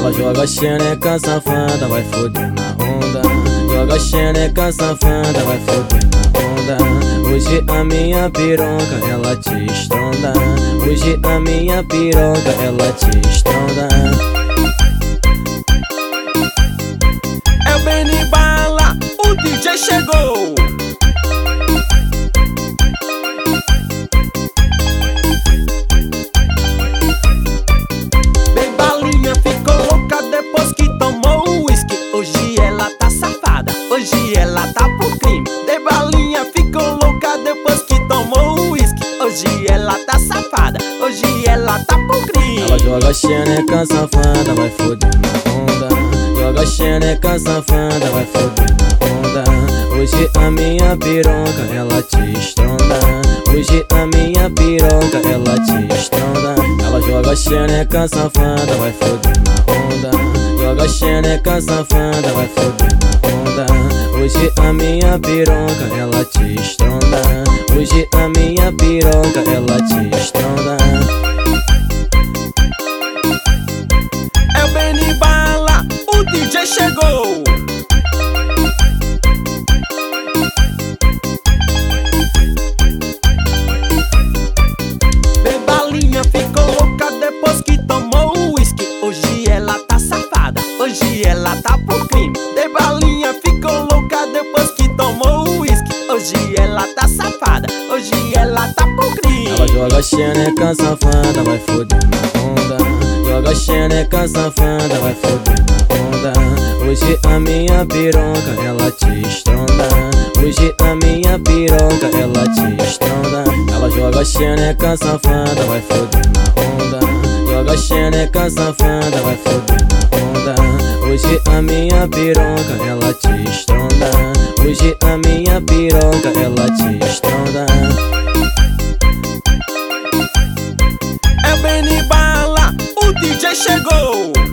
Ela joga xereca safada, vai foder na onda. Joga xereca safada, vai foder na onda. Hoje a minha piroca, ela te estronda. Hoje a minha piroca, ela te estronda. É o Benny Bala, o DJ chegou. Bem balinha ficou louca depois que tomou o uísque. Hoje ela tá safada, hoje ela tá pro crime. Bem balinha ficou louca depois que tomou o uísque. Hoje ela tá safada, hoje ela tá pro crime. Ela joga xereca safada, vai foder na onda. Joga xereca safada, vai foder na onda. Hoje a minha piroca, ela te estronda. Hoje a minha piroca, ela te estronda. Ela joga xereca safada, vai foder na onda. Joga xereca safada, vai foder na onda. Hoje a minha piroca, ela te estronda. Hoje a minha piroca, ela te estronda. É o Benny Bala, o DJ chegou. Bem balinha ficou louca depois que tomou o uísque. Hoje ela tá safada, hoje ela tá pro crime. Bem balinha ficou louca depois que tomou o uísque. Hoje ela tá safada, hoje ela tá pro crime. Ela joga xereca safada, vai foder na onda. Joga xereca safada, vai foder na onda. Hoje a minha piroca, ela te estronda. Hoje a minha piroca, ela te estronda. Ela joga xereca safada, vai foder na onda. Joga xereca safada, vai foder na onda. Hoje a minha piroca, ela te estronda. Hoje a minha piroca, ela te estronda. É o Benny Bala, o DJ chegou.